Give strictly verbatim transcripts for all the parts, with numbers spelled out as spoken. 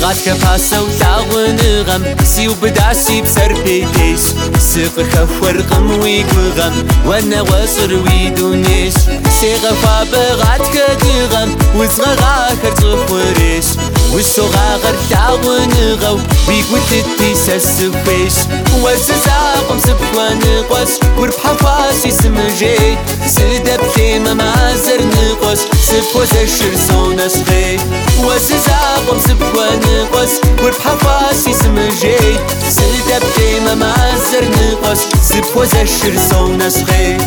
بغات كفاسو تاغنغم سيو بداسي بسر بيتيس سقر كفورقم ويكوغم وانا وصر ويدونيس سيغفا بغات كدغم وزغغا كرتخوريس وسوغا غر تاغنغو بيكو تتيس السفيس وززاقم سبوان قوس وربحفاسي سمجي سدب ثيما مازر نقوس سبوز الشرسون اسخي وززاقم سبوان قوس وربحفاسي سمجي سدب ثيما مازر نقوس سبوز الشرسون اسخي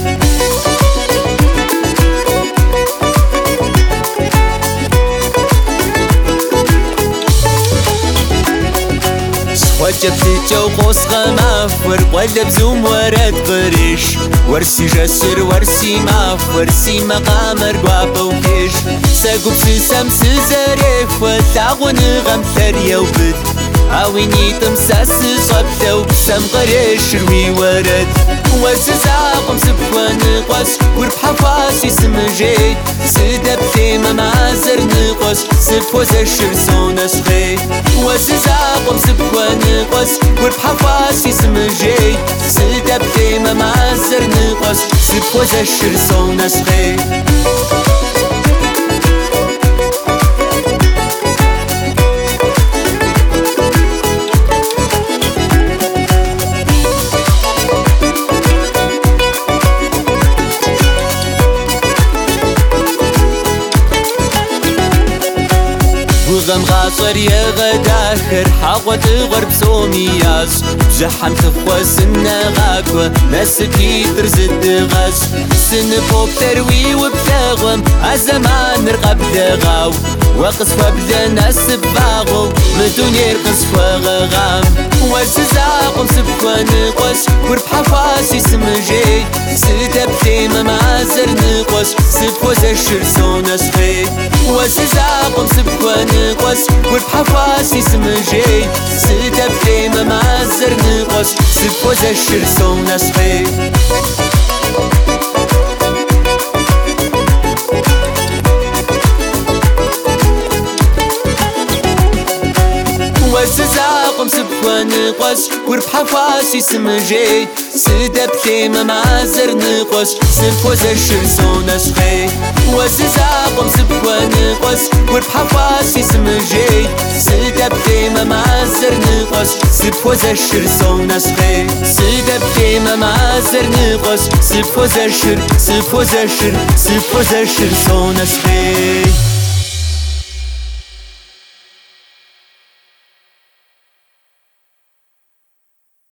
وجبت جو قوسغا مافور قلب زوم ورد قريش ورسي جسر ورسي مافور سي مقامر قوابا وكيش ساقب سيسام سزاريف وتاغون غم ثريا وبد عاويني تمساس صبتو بسام قريش روي ورد وززاقم سبوان قوس وربحفاسي سمجي سدب ثيما مازر نقوس سبوز الشرسون اسخي وززاقم سبوان قوس وربحفاسي سمجي سدب ثيما مازر نقوس سبوز الشرسون اسخي غم غاصر يا غداخر حاقوة غرب سومياز زحم تخوص النغاكوة نسكي ترزد غاز سنفوب تروي وبثاغم عزمان رقب دغاو وقصفة بدا ناس بباغو مدون يرقص وغغام وززاقم سبكوا نقوس وربحفاسي سمجي سدب ثيما مازر نقوس سبوز الشرسون اسخي وززاقم سبكوا نقوس وربحفاسي سمجي سدب ثيما مازر نقوس سبوز الشرسون اسخي وززاقم سبوان قوس وربحفاسي سمجي سدب ثيما مازر نقوس سبوز الشرسون اسخي وززاقم سبوان قوس وربحفاسي سمجي سدب ثيما مازر نقوس سبوز الشرسون اسخي سدب ثيما مازر نقوس سبوز الشر سبوز الشر سبوز الشرسون اسخي